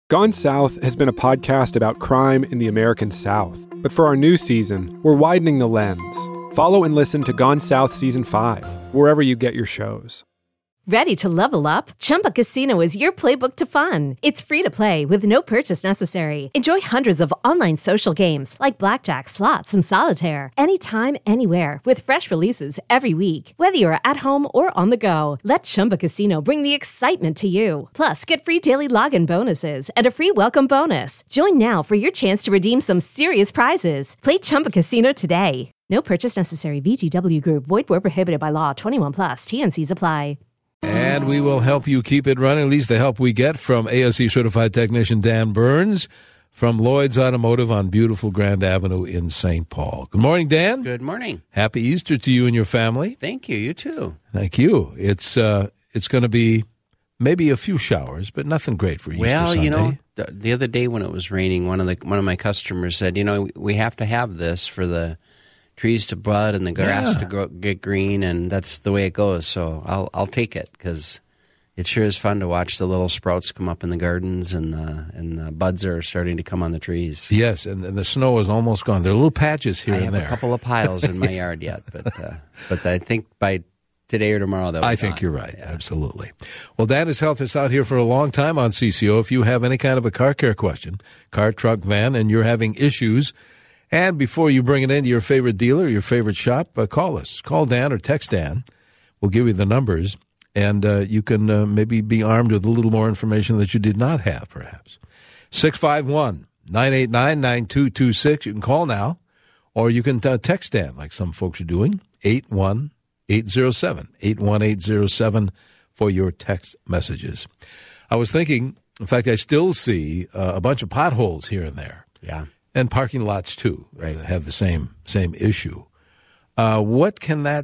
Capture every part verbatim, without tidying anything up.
Gone South has been a podcast about crime in the American South. But for our new season, we're widening the lens. Follow and listen to Gone South Season five, wherever you get your shows. Ready to level up? Chumba Casino is your playbook to fun. It's free to play with no purchase necessary. Enjoy hundreds of online social games like blackjack, slots, and solitaire anytime, anywhere with fresh releases every week. Whether you're at home or on the go, let Chumba Casino bring the excitement to you. Plus, get free daily login bonuses and a free welcome bonus. Join now for your chance to redeem some serious prizes. Play Chumba Casino today. No purchase necessary. V G W Group. Void where prohibited by law. twenty-one plus. T N Cs apply. And we will help you keep it running, at least the help we get from A S C certified technician Dan Burns from Lloyd's Automotive on beautiful Grand Avenue in Saint Paul. Good morning, Dan. Good morning. Happy Easter to you and your family. Thank you. You too. Thank you. It's uh, it's going to be maybe a few showers, but nothing great for Easter well, Sunday. you know, the, the other day when it was raining, one of the one of my customers said, you know, we have to have this for the trees to bud and the grass Yeah. to grow, get green, and that's the way it goes. So I'll I'll take it because it sure is fun to watch the little sprouts come up in the gardens and the and the buds are starting to come on the trees. Yes, and, and the snow is almost gone. There are little patches here I and have there. a couple of piles in my yard yet, but uh, but I think by today or tomorrow they'll be I think gone. you're right. Yeah. Absolutely. Well, Dan has helped us out here for a long time on C C O. If you have any kind of a car care question, car, truck, van, and you're having issues, and before you bring it into your favorite dealer, your favorite shop, uh, call us. Call Dan or text Dan. We'll give you the numbers, and uh, you can uh, maybe be armed with a little more information that you did not have, perhaps. six five one, nine eight nine, nine two two six. You can call now, or you can uh, text Dan, like some folks are doing, eight one eight zero seven, eight one eight zero seven for your text messages. I was thinking, in fact, I still see uh, a bunch of potholes here and there. Yeah. And parking lots, too, Right. uh, have the same same issue. Uh, what can that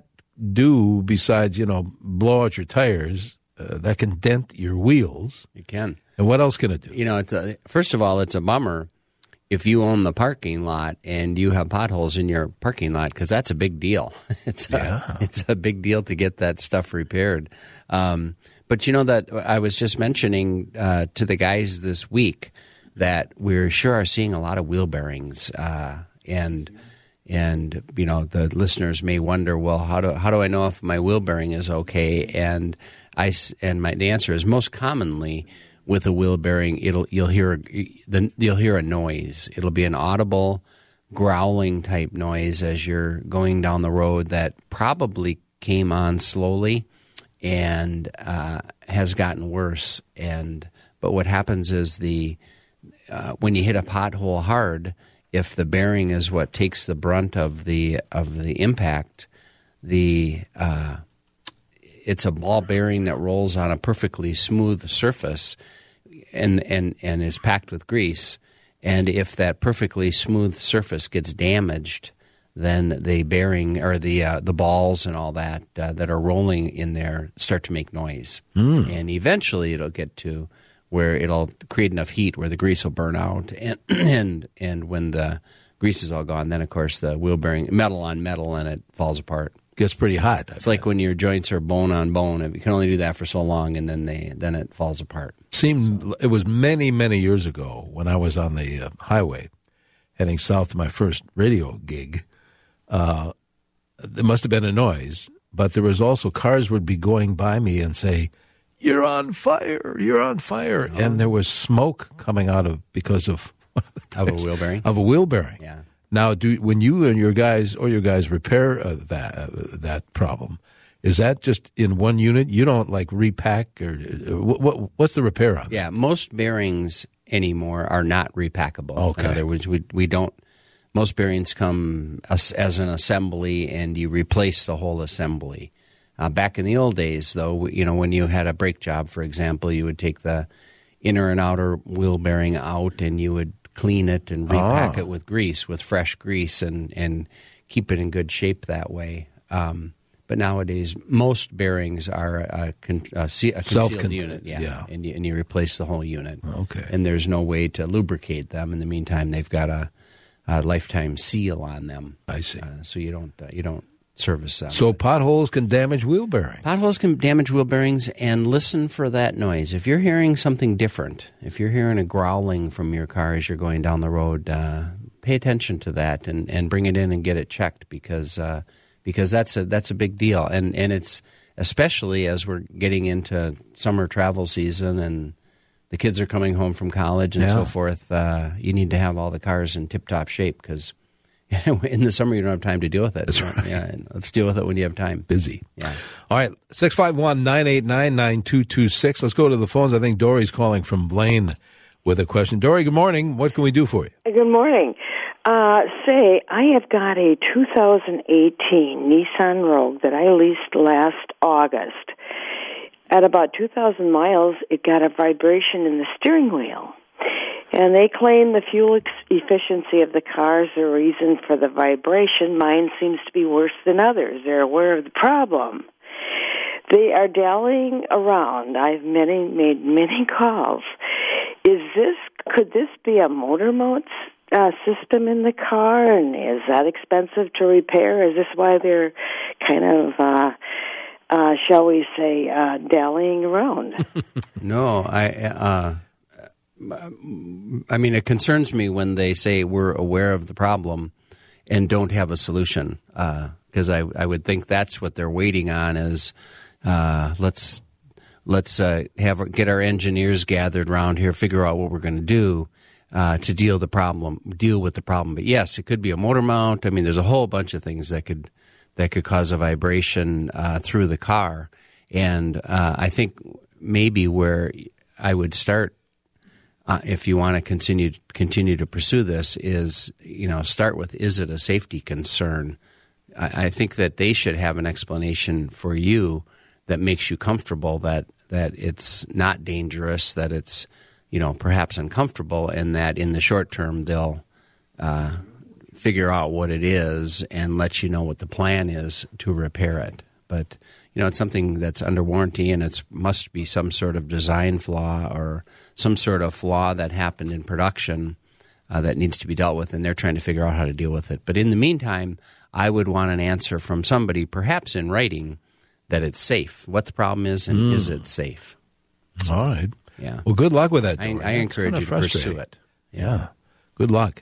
do besides, you know, blow out your tires? Uh, that can dent your wheels. You can. And what else can it do? You know, it's a, first of all, it's a bummer if you own the parking lot and you have potholes in your parking lot, because that's a big deal. It's a, Yeah. it's a big deal to get that stuff repaired. Um, but you know that I was just mentioning uh, to the guys this week that we're sure are seeing a lot of wheel bearings, uh, and and you know the listeners may wonder, well, how do how do I know if my wheel bearing is okay? And I s- and my the answer is most commonly with a wheel bearing, it'll you'll hear the you'll hear a noise. It'll be an audible growling type noise as you're going down the road that probably came on slowly and uh, has gotten worse. And but what happens is the uh, when you hit a pothole hard, if the bearing is what takes the brunt of the of the impact, the uh, it's a ball bearing that rolls on a perfectly smooth surface and, and, and is packed with grease. And if that perfectly smooth surface gets damaged, then the bearing or the uh, the balls and all that uh, that are rolling in there start to make noise. Mm. And eventually it'll get to where it'll create enough heat where the grease will burn out. And and, and when the grease is all gone, then, of course, the wheel bearing, metal on metal, and it falls apart. Gets pretty hot. It's like when your joints are bone on bone. You can only do that for so long, and then they then it falls apart. Seemed it was many many years ago when I was on the uh, highway heading south to my first radio gig. Uh, there must have been a noise, but there was also cars would be going by me and say, "You're on fire! You're on fire!" Oh. And there was smoke coming out of because of of a wheel bearing of a wheel bearing. Yeah. Now, do when you and your guys or your guys repair uh, that uh, that problem, is that just in one unit? You don't like repack or uh, what, what? What's the repair on? Yeah, most bearings anymore are not repackable. Okay. In other words, we we don't. Most bearings come as, as an assembly, and you replace the whole assembly. Uh, back in the old days, though, you know, when you had a brake job, for example, you would take the inner and outer wheel bearing out, and you would clean it and repack ah. it with grease, with fresh grease, and, and keep it in good shape that way. Um, but nowadays, most bearings are a, con- a, ce- a concealed unit, yeah, yeah. And, you, and you replace the whole unit. Okay. And there's no way to lubricate them. In the meantime, they've got a, a lifetime seal on them. I see. Uh, so you don't uh, you don't service them. So potholes can damage wheel bearings. Potholes can damage wheel bearings, and listen for that noise. If you're hearing something different, if you're hearing a growling from your car as you're going down the road, uh, pay attention to that and, and bring it in and get it checked because uh, because that's a that's a big deal. And and it's especially as we're getting into summer travel season and the kids are coming home from college and yeah. so forth. Uh, you need to have all the cars in tip-top shape because in the summer you don't have time to deal with it. That's right. Yeah, let's deal with it when you have time. Busy. Yeah. All right, six five one, nine eight nine, nine two two six. Let's go to the phones. I think Dory's calling from Blaine with a question. Dory, good morning. What can we do for you? Good morning. Uh, say, I have got a two thousand eighteen Nissan Rogue that I leased last August. At about two thousand miles, it got a vibration in the steering wheel. And they claim the fuel ex- efficiency of the car is the reason for the vibration. Mine seems to be worse than others. They're aware of the problem. They are dallying around. I've many made many calls. Is this could this be a motor mount uh, system in the car? And is that expensive to repair? Is this why they're kind of, uh, uh, shall we say, uh, dallying around? No, I. Uh, I mean, it concerns me when they say we're aware of the problem and don't have a solution, because uh, I, I would think that's what they're waiting on is uh, let's let's uh, have get our engineers gathered around here, figure out what we're going to do uh, to deal the problem, deal with the problem. But yes, it could be a motor mount. I mean, there's a whole bunch of things that could that could cause a vibration uh, through the car, and uh, I think maybe where I would start. Uh, if you want to continue continue to pursue this, is you know start with is it a safety concern? I, I think that they should have an explanation for you that makes you comfortable that that it's not dangerous, that it's you know perhaps uncomfortable, and that in the short term they'll uh, figure out what it is and let you know what the plan is to repair it. But you know, it's something that's under warranty, and it must be some sort of design flaw or some sort of flaw that happened in production uh, that needs to be dealt with, and they're trying to figure out how to deal with it. But in the meantime, I would want an answer from somebody, perhaps in writing, that it's safe, what the problem is, and mm. is it safe? All right. Yeah. Well, good luck with that. I, I encourage you to pursue it. Yeah. yeah. Good luck.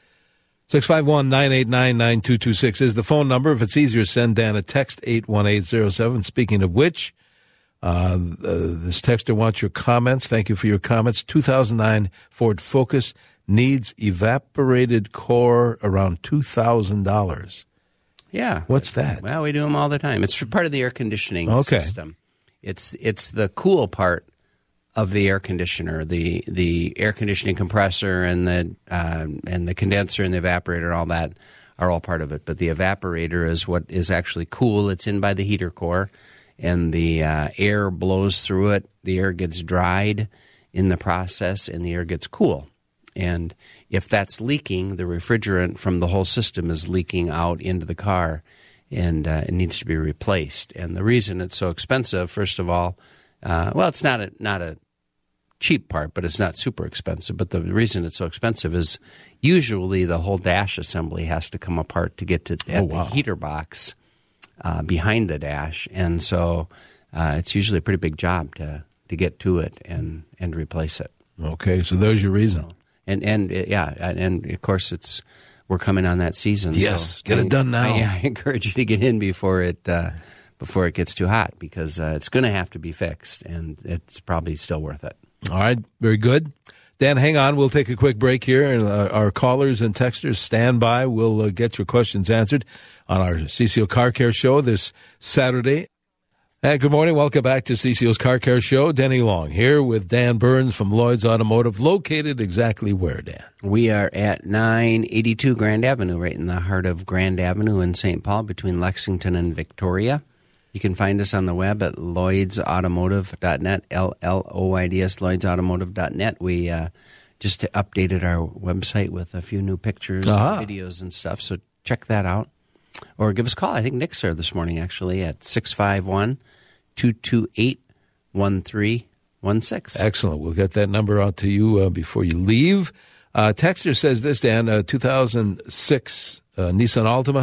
six five one, nine eight nine, nine two two six is the phone number. If it's easier, send Dan a text, eight one eight zero seven. Speaking of which, uh, uh, this texter wants your comments. Thank you for your comments. two thousand nine Ford Focus needs evaporated core around two thousand dollars. Yeah. What's that? Well, we do them all the time. It's part of the air conditioning okay. system. It's it's the cool part of the air conditioner, the the air conditioning compressor and the uh, and the condenser and the evaporator and all that are all part of it. But the evaporator is what is actually cool. It's in by the heater core, and the uh, air blows through it. The air gets dried in the process, and the air gets cool. And if that's leaking, the refrigerant from the whole system is leaking out into the car, and uh, it needs to be replaced. And the reason it's so expensive, first of all, Uh, well, it's not a not a cheap part, but it's not super expensive. But the reason it's so expensive is usually the whole dash assembly has to come apart to get to at oh, wow. the heater box uh, behind the dash, and so uh, it's usually a pretty big job to, to get to it and, and replace it. Okay, so there's your reason. So, and and yeah, and of course it's we're coming on that season. Yes, so get I, it done now. I, I encourage you to get in before it. Uh, before it gets too hot, because uh, it's going to have to be fixed, and it's probably still worth it. All right, very good. Dan, hang on. We'll take a quick break here, and uh, our callers and texters stand by. We'll uh, get your questions answered on our C C O Car Care Show this Saturday. And good morning. Welcome back to C C O's Car Care Show. Denny Long here with Dan Burns from Lloyd's Automotive, located exactly where, Dan? We are at nine eighty-two Grand Avenue, right in the heart of Grand Avenue in Saint Paul, between Lexington and Victoria. You can find us on the web at lloyds automotive dot net, L L O Y D S, lloyds automotive dot net. We uh, just updated our website with a few new pictures uh-huh. and videos and stuff, so check that out. Or give us a call. I think Nick's there this morning, actually, at six five one, two two eight, one three one six. Excellent. We'll get that number out to you uh, before you leave. Uh, Texter says this, Dan, uh, two thousand six uh, Nissan Altima.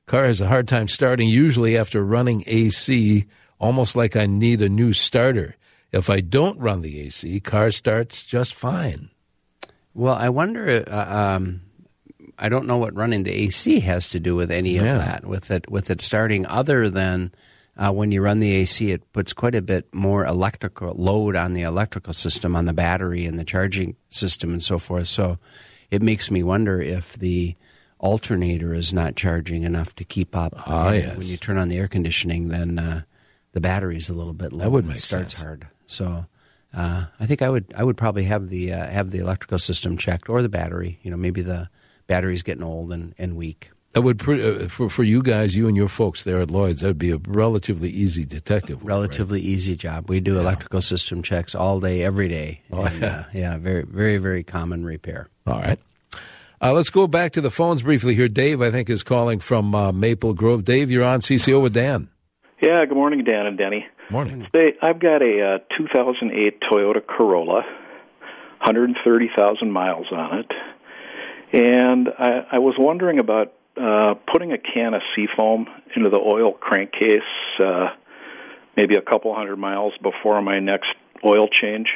Car has a hard time starting, usually after running A C, almost like I need a new starter. If I don't run the A C, car starts just fine. Well, I wonder, uh, um, I don't know what running the A C has to do with any of Yeah. that, with it, with it starting, other than uh, when you run the A C, it puts quite a bit more electrical load on the electrical system, on the battery and the charging system and so forth. So it makes me wonder if the alternator is not charging enough to keep up. Ah, And yes. When you turn on the air conditioning, then uh, the battery's a little bit low. That would and make it starts sense. hard. So uh, I think I would I would probably have the uh, have the electrical system checked, or the battery. You know, maybe the battery's getting old and, and weak. That would pre- uh, for for you guys, you and your folks there at Lloyd's, that would be a relatively easy detective work, Relatively easy job. We do electrical system checks all day, every day. Oh, and, yeah. uh, yeah, very very very common repair. Right? All right. Uh, let's go back to the phones briefly here. Dave, I think, is calling from uh, Maple Grove. Dave, you're on C C O with Dan. Yeah, good morning, Dan and Denny. Morning. Say, I've got a uh, two thousand eight Toyota Corolla, one hundred thirty thousand miles on it, and I, I was wondering about uh, putting a can of Seafoam into the oil crankcase uh, maybe a couple hundred miles before my next oil change.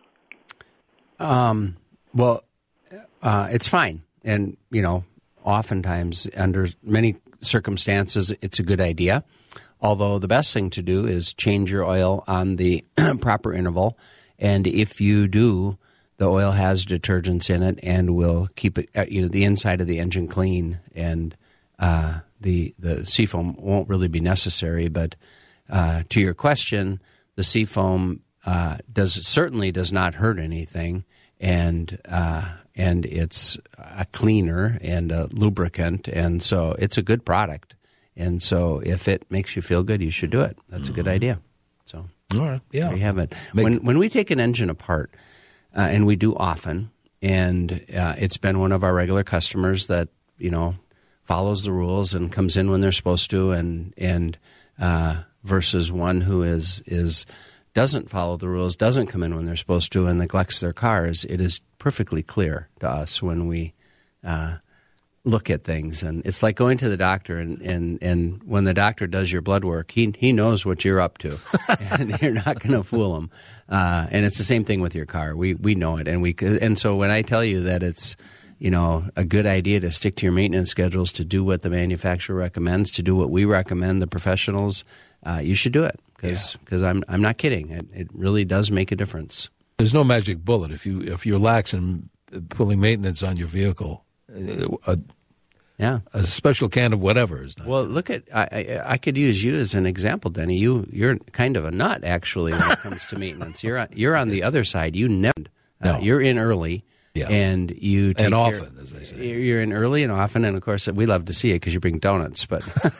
Um, well, uh, it's fine. And, you know, oftentimes under many circumstances, it's a good idea. Although the best thing to do is change your oil on the proper interval. And if you do, the oil has detergents in it and will keep it, uh, you know, the inside of the engine clean. And uh, the the Seafoam won't really be necessary. But uh, to your question, the Seafoam uh, does certainly does not hurt anything, and uh, and it's a cleaner and a lubricant, and so it's a good product. And so if it makes you feel good, you should do it. That's a good idea. So All right. Yeah. there you have it. Make- when when we take an engine apart, uh, and we do often, and uh, it's been one of our regular customers that, you know, follows the rules and comes in when they're supposed to, and and uh, versus one who is is doesn't follow the rules, doesn't come in when they're supposed to, and neglects their cars, it is perfectly clear to us when we uh, look at things. And it's like going to the doctor, and, and, and when the doctor does your blood work, he he knows what you're up to, and you're not going to fool him. Uh, and it's the same thing with your car. We we know it, and we and so when I tell you that it's, you know, a good idea to stick to your maintenance schedules, to do what the manufacturer recommends, to do what we recommend, the professionals, uh, you should do it, because Yeah. I'm I'm not kidding. It, it really does make a difference. There's no magic bullet. If you if you're lax in pulling maintenance on your vehicle, a, Yeah. a special can of whatever is not. Well, look at I, I I could use you as an example, Denny. You you're kind of a nut actually when it comes to maintenance. You're on, you're on the other side. You never. Uh, No. You're in early. Yeah. And you take And care- often, as they say. You're in early and often, and of course we love to see it because you bring donuts. But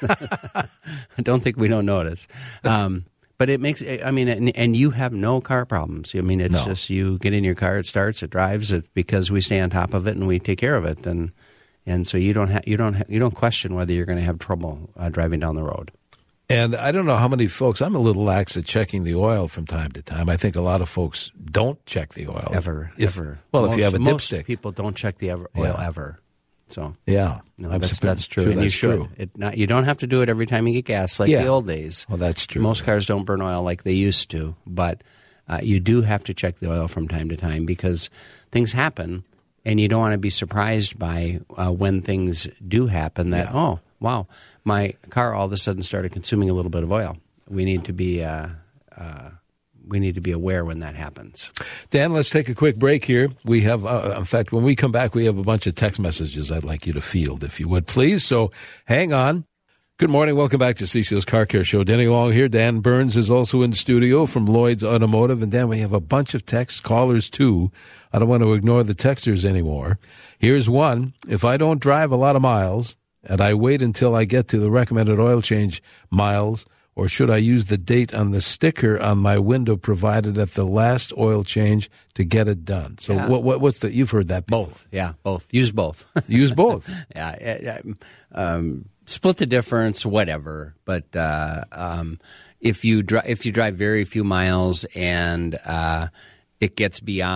I don't think we don't notice. Um, but it makes. I mean, and, and you have no car problems. I mean, it's No. just you get in your car, it starts, it drives, it because we stay on top of it and we take care of it, and and so you don't ha- you don't ha- you don't question whether you're going to have trouble uh, driving down the road. And I don't know how many folks, I'm a little lax at checking the oil from time to time. I think a lot of folks don't check the oil. Ever, If- ever. Well, most, if you have a most dipstick. people don't check the ever, oil Yeah. ever. So Yeah. no, I'm that's, surprised. that's true, Sure, and you that's should. true. It not, you don't have to do it every time you get gas like Yeah. the old days. Well, that's true. Most cars don't burn oil like they used to, but uh, you do have to check the oil from time to time because things happen, and you don't want to be surprised by uh, when things do happen that, Yeah. oh, wow, my car all of a sudden started consuming a little bit of oil. We need to be uh, uh, we need to be aware when that happens. Dan, let's take a quick break here. We have, uh, in fact, when we come back, we have a bunch of text messages I'd like you to field, if you would, please. So hang on. Good morning. Welcome back to C C O's Car Care Show. Denny Long here. Dan Burns is also in studio from Lloyd's Automotive. And Dan, we have a bunch of text callers, too. I don't want to ignore the texters anymore. Here's one. If I don't drive a lot of miles and I wait until I get to the recommended oil change miles, or should I use the date on the sticker on my window provided at the last oil change to get it done? So Yeah. what, what what's the, you've heard that before. Both, yeah, both. Use both. Use both. yeah, yeah, um, split the difference, whatever. But uh, um, if you dri- if you drive very few miles and uh, it gets beyond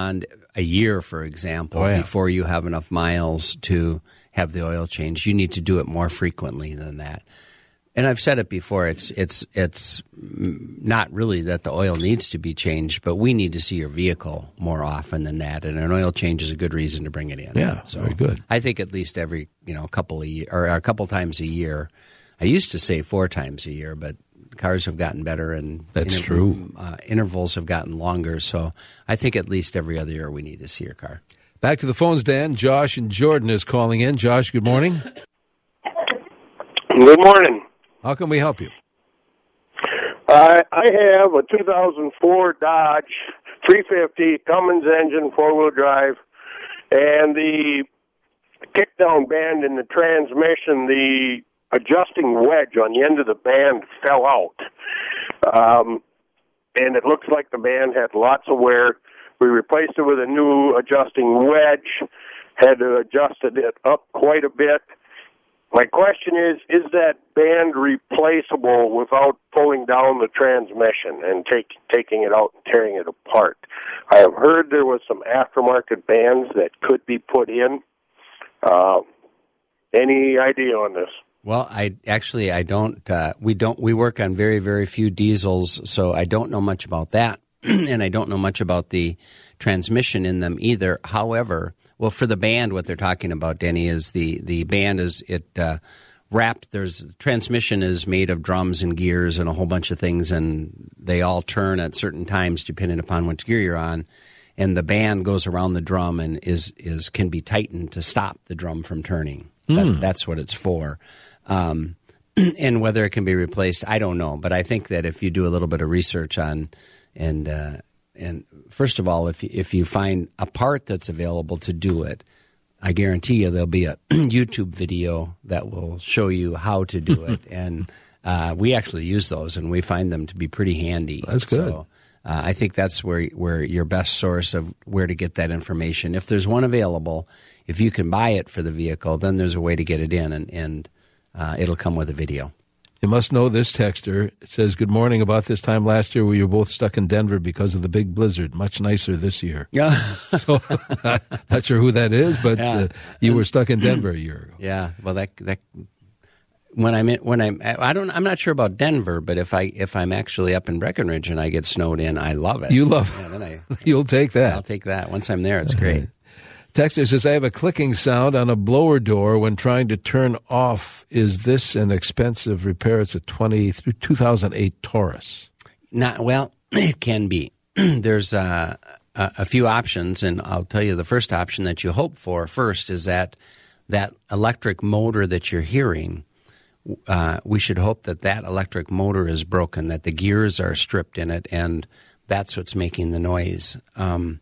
a year, for example, oh, yeah. before you have enough miles to have the oil change. You need to do it more frequently than that. And I've said it before, it's it's it's not really that the oil needs to be changed, but we need to see your vehicle more often than that, and an oil change is a good reason to bring it in. Yeah, so very good. I think at least every, you know, couple of year, or a couple times a year. I used to say four times a year, but cars have gotten better, and That's inter- true. Uh, intervals have gotten longer, so I think at least every other year we need to see your car. Back to the phones, Dan. Josh and Jordan is calling in. Josh, good morning. Good morning. How can we help you? I I have a two thousand four Dodge three fifty Cummins engine, four-wheel drive, and the kickdown band in the transmission, the adjusting wedge on the end of the band fell out. Um, and it looks like the band had lots of wear. We replaced it with a new adjusting wedge, had to adjust it up quite a bit. My question is, is that band replaceable without pulling down the transmission and take, taking it out and tearing it apart? I have heard there was some aftermarket bands that could be put in. Uh, any idea on this? Well, I actually I don't. Uh, we don't. We work on very very few diesels, so I don't know much about that, and I don't know much about the transmission in them either. However, well, for the band, what they're talking about, Denny, is the the band is it uh, wrapped. There's transmission is made of drums and gears and a whole bunch of things, and they all turn at certain times depending upon which gear you're on. And the band goes around the drum and is is can be tightened to stop the drum from turning. Mm. That, that's what it's for. Um, and whether it can be replaced, I don't know. But I think that if you do a little bit of research on, and uh, and first of all, if you, if you find a part that's available to do it, I guarantee you there'll be a YouTube video that will show you how to do it. And uh, we actually use those, and we find them to be pretty handy. That's good. So, uh, I think that's where where your best source of where to get that information. If there's one available, if you can buy it for the vehicle, then there's a way to get it in, and, and uh, it'll come with a video. You must know this texter. It says, good morning. About this time last year, we were both stuck in Denver because of the big blizzard. Much nicer this year. Yeah. So, not sure who that is, but yeah. uh, you were stuck in Denver a year ago. Yeah. Well, that that when I'm in, when I'm I don't I'm not sure about Denver, but if I if I'm actually up in Breckenridge and I get snowed in, I love it. You love yeah, it. Then I, You'll take that. I'll take that. Once I'm there, it's great. Texter says, I have a clicking sound on a blower door when trying to turn off. Is this an expensive repair? It's a twenty, two thousand eight Taurus. Not well, it can be. There's uh, a, a few options, and I'll tell you the first option that you hope for first is that that electric motor that you're hearing, uh, we should hope that that electric motor is broken, that the gears are stripped in it, and that's what's making the noise. Um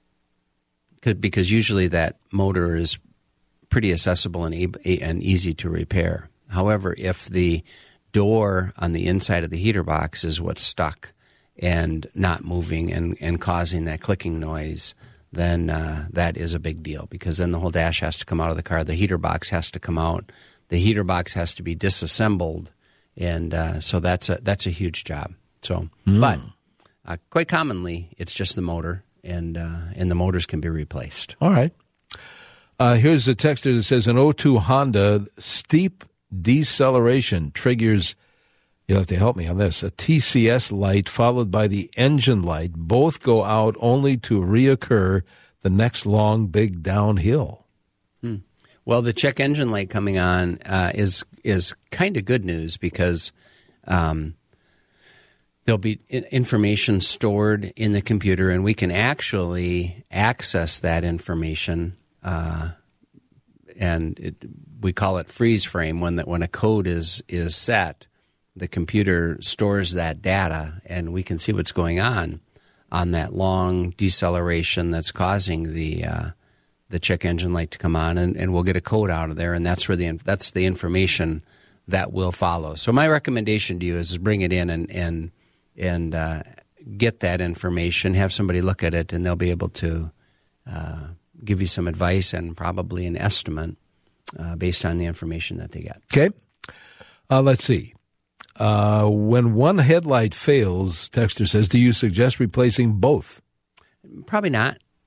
Because usually that motor is pretty accessible and, e- and easy to repair. However, if the door on the inside of the heater box is what's stuck and not moving and, and causing that clicking noise, then uh, that is a big deal, because then the whole dash has to come out of the car. The heater box has to come out. The heater box has to be disassembled, and uh, so that's a that's a huge job. So, mm. but uh, quite commonly, it's just the motor. And uh, and the motors can be replaced. All right. Uh, here's a texter that says, an oh two Honda, steep deceleration triggers, you'll have to help me on this, a T C S light followed by the engine light. Both go out only to reoccur the next long, big downhill. Hmm. Well, the check engine light coming on uh, is, is kind of good news, because um, there'll be information stored in the computer, and we can actually access that information, uh, and it, we call it freeze frame. When that when a code is is set, the computer stores that data, and we can see what's going on on that long deceleration that's causing the uh, the check engine light to come on, and, and we'll get a code out of there, and that's where the that's the information that will follow. So my recommendation to you is, is bring it in and and and uh, get that information, have somebody look at it, and they'll be able to uh, give you some advice and probably an estimate uh, based on the information that they get. Okay. Uh, let's see. Uh, when one headlight fails, texter says, do you suggest replacing both? Probably not.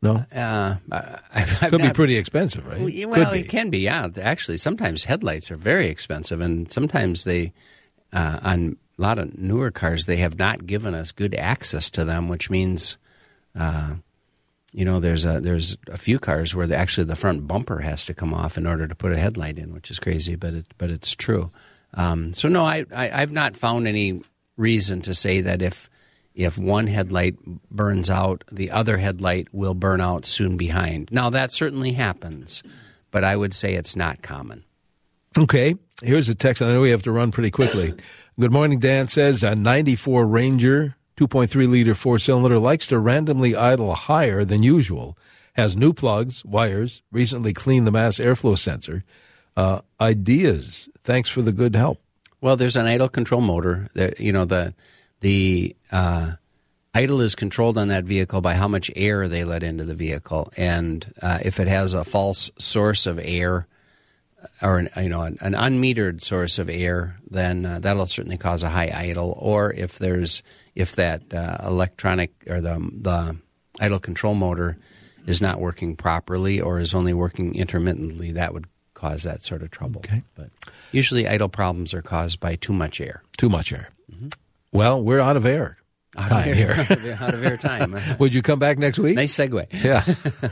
No? Uh, I've, I've Could not, be pretty expensive, right? Well, Could be. it can be, yeah. Actually, sometimes headlights are very expensive, and sometimes they, uh, on a lot of newer cars, they have not given us good access to them, which means, uh, you know, there's a there's a few cars where the, actually the front bumper has to come off in order to put a headlight in, which is crazy, but it, but it's true. Um, so no, I, I I've not found any reason to say that if if one headlight burns out, the other headlight will burn out soon behind. Now that certainly happens, but I would say it's not common. Okay, here's a text. I know we have to run pretty quickly. Good morning, Dan says, a ninety-four Ranger, two point three liter four-cylinder, likes to randomly idle higher than usual, has new plugs, wires, recently cleaned the mass airflow sensor. Uh, ideas. Thanks for the good help. Well, there's an idle control motor. That, you know, the the uh, idle is controlled on that vehicle by how much air they let into the vehicle. And uh, if it has a false source of air, or an, you know an, an unmetered source of air, then uh, that'll certainly cause a high idle. Or if there's if that uh, electronic or the the idle control motor is not working properly or is only working intermittently, that would cause that sort of trouble. Okay. But usually idle problems are caused by too much air. Too much air. Mm-hmm. Well, we're out of air. Out of air, here. out of air, out of air time. Would you come back next week? Nice segue. Yeah.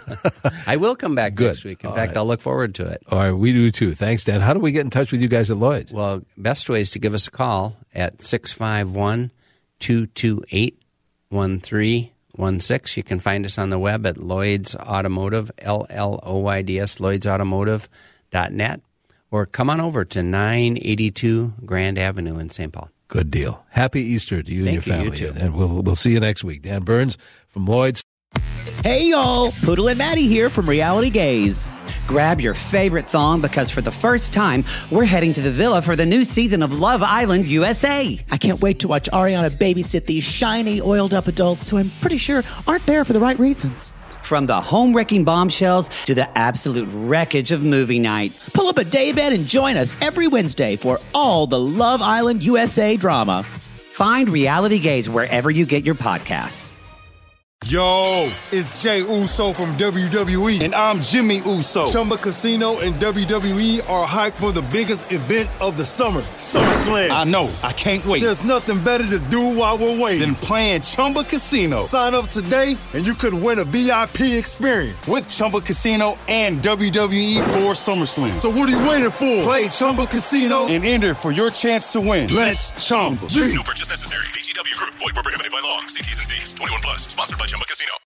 I will come back Good. next week. In All fact, right. I'll look forward to it. All right, we do too. Thanks, Dan. How do we get in touch with you guys at Lloyd's? Well, best way is to give us a call at six five one, two two eight, one three one six. You can find us on the web at Lloyd's Automotive, L L O Y D S, lloyds automotive dot net, or come on over to nine eighty-two Grand Avenue in Saint Paul. Good deal. Happy Easter to you Thank and your you, family. you too. And we'll we'll see you next week. Dan Burns from Lloyd's. Hey y'all, Poodle and Maddie here from Reality Gaze. Grab your favorite thong because for the first time, we're heading to the villa for the new season of Love Island U S A. I can't wait to watch Ariana babysit these shiny, oiled-up adults who I'm pretty sure aren't there for the right reasons. From the home-wrecking bombshells to the absolute wreckage of movie night. Pull up a daybed and join us every Wednesday for all the Love Island U S A drama. Find Reality Gaze wherever you get your podcasts. Yo, it's Jay Uso from W W E. And I'm Jimmy Uso. Chumba Casino and W W E are hyped for the biggest event of the summer, SummerSlam. I know, I can't wait. There's nothing better to do while we're waiting than playing Chumba Casino. Sign up today and you could win a V I P experience with Chumba Casino and W W E for SummerSlam. So what are you waiting for? Play Chumba Casino and enter for your chance to win. Let's Chumba. No purchase necessary. V G W Group. Void where prohibited by law. See T's and C's. twenty-one plus. Sponsored by Chumba Casino.